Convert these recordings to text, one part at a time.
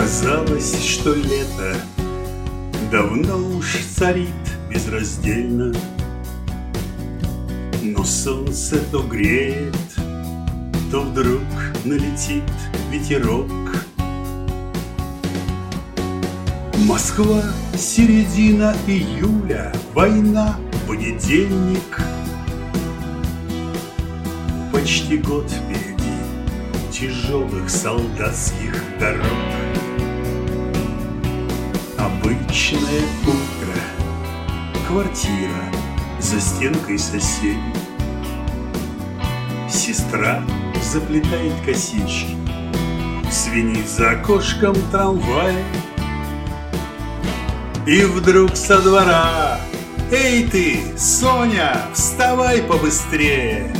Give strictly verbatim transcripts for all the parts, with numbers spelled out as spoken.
Казалось, что лето давно уж царит безраздельно, но солнце то греет, то вдруг налетит ветерок. Москва, середина июля, война, понедельник. Почти год впереди тяжелых солдатских дорог. Обычное утро, квартира, за стенкой соседей. Сестра заплетает косички, свинит за окошком трамвая. И вдруг со двора: «Эй ты, Соня, вставай побыстрее!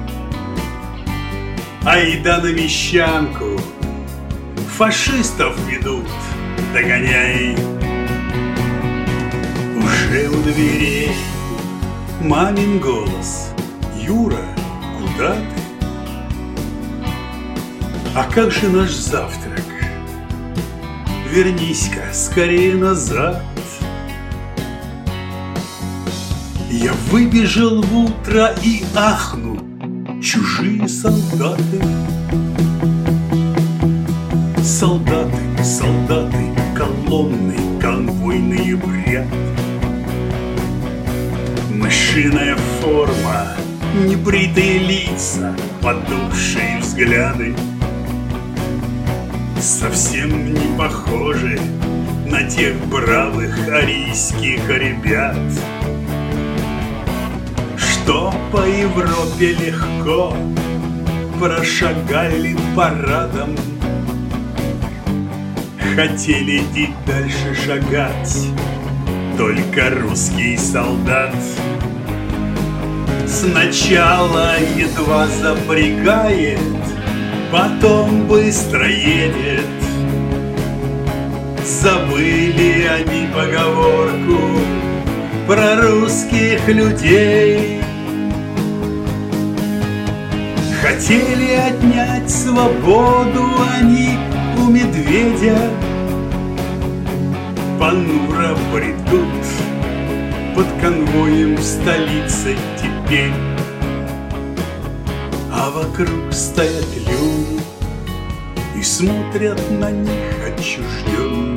Айда на Мещанку, фашистов ведут, догоняй!» Уже у дверей мамин голос: «Юра, куда ты? А как же наш завтрак? Вернись-ка скорее назад!» Я выбежал в утро и ахну: чужие солдаты. Солдаты, солдаты, колонны, конвойные в ряд. Мышиная форма, небритые лица, потухшие взгляды. Совсем не похожи на тех бравых арийских ребят, что по Европе легко прошагали парадом. Хотели и дальше шагать только русский солдат. Сначала едва запрягает, потом быстро едет. Забыли они поговорку про русских людей. Хотели отнять свободу они у медведя. Понуро бредут под конвоем столицы теперь. А вокруг стоят люди и смотрят на них отчужденно.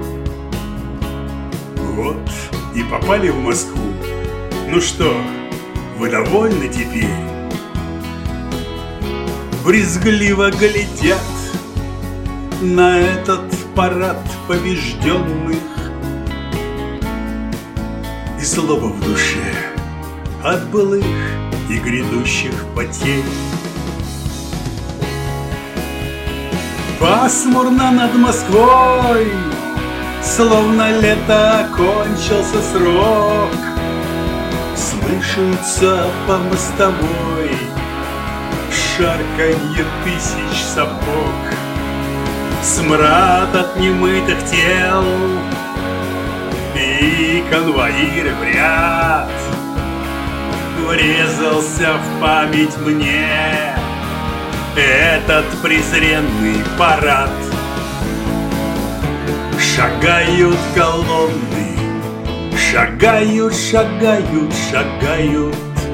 Вот и попали в Москву. Ну что, вы довольны теперь? Брезгливо глядят на этот парад побежденных. И злоба в душе от былых и грядущих потерь. Пасмурно над Москвой, словно лето окончился срок. Слышится по мостовой шарканье тысяч сапог. Смрад от немытых тел и конвоиры в ряд. Врезался в память мне этот презренный парад. Шагают колонны, шагают, шагают, шагают.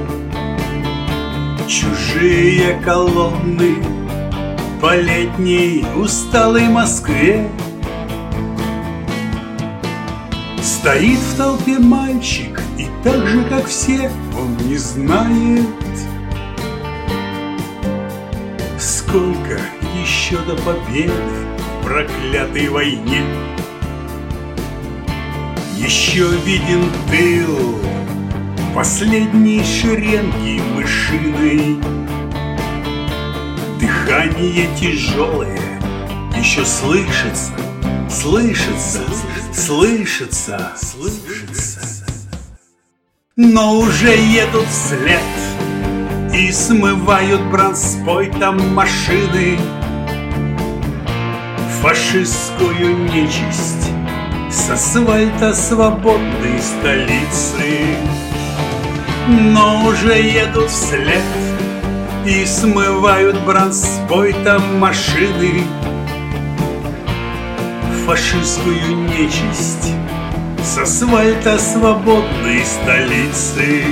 Чужие колонны по летней усталой Москве. Стоит в толпе мальчик, и так же, как все, он не знает, сколько еще до победы в проклятой войне. Еще виден тыл последней шеренги мышиной. Дыхание тяжелое еще слышится, слышится, слышится, слышится. Но уже едут вслед и смывают бронспойтом машины фашистскую нечисть с асфальта свободной столицы. Но уже едут вслед и смывают бронспойтом машины фашистскую нечисть с асфальта свободной столицы.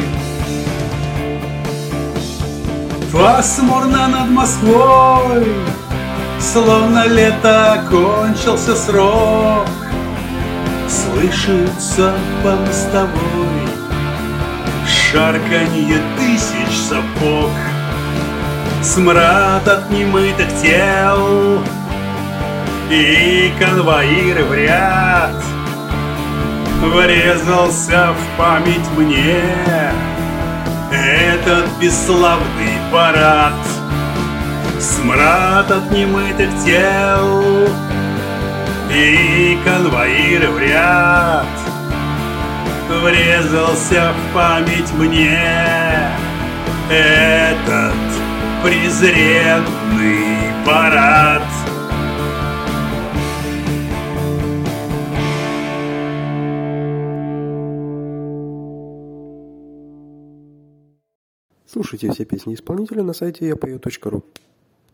Пасмурно над Москвой, словно лето кончился срок, слышится по мостовой шарканье тысяч сапог. Смрад от немытых тел и конвоиры в ряд врезался в память мне этот бесславный парад. Смрад от немытых тел и конвоиры в ряд врезался в память мне этот презренный парад. Слушайте все песни исполнителя на сайте я пою точка ру.